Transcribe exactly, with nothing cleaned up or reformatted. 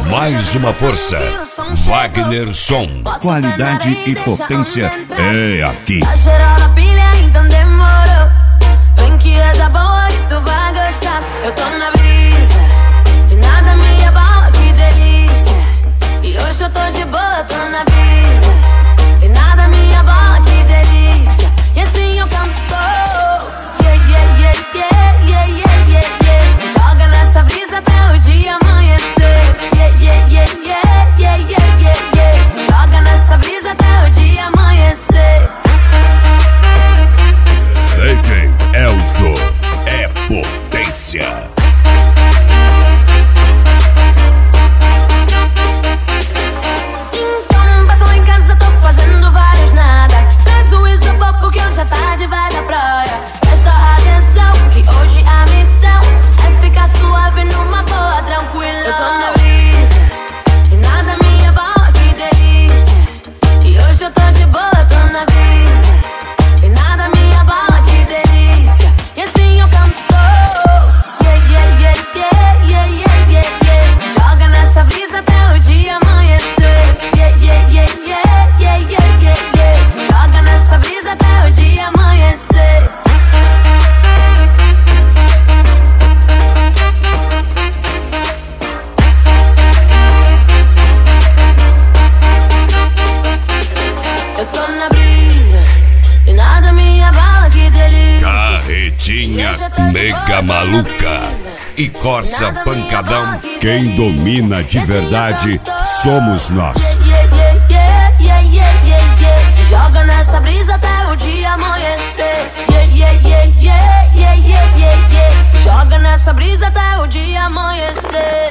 mais uma força. Wagner Som. Qualidade e potência é aqui. Tá cheirando a pilha, então demorou. Vem que é da boa que tu vai gostar. Eu tô na brisa e nada me abala, que delícia. E hoje eu tô de boa, tô na brisa e nada me abala, que delícia. E assim eu canto. Yeah, yeah, yeah, yeah, yeah, yeah, yeah, yeah. Se joga nessa brisa até o dia amanhecer. Yeah, yeah, yeah, yeah, yeah, yeah, yeah, yeah. Se joga nessa brisa até o dia amanhecer. D J Elzo é potência. Então passa lá em casa, tô fazendo várias nada. Traz o isopor porque hoje a tarde vai da praia. Presta atenção que hoje a missão é ficar suave numa boa, tranquila. Eu tô na brisa e nada me abala, que delícia. E hoje eu tô de boa, tô na brisa e nada me abala, que delícia. E assim eu canto. Yeah, yeah, yeah, yeah, yeah, yeah, yeah, yeah. Se joga nessa brisa até o dia amanhecer. Yeah, yeah, yeah, yeah, yeah, yeah, yeah, yeah. Se joga nessa brisa até o dia amanhecer. Eu tô na brisa e nada me abala, que delícia. Carretinha Nega Maluca e Corsa Pancadão. Quem domina de verdade somos nós. Yeah, yeah, yeah, yeah, yeah, yeah, yeah. Se joga nessa brisa até o dia amanhecer. Yeah, yeah, yeah, yeah, yeah, yeah, yeah, yeah. Se joga nessa brisa até o dia amanhecer.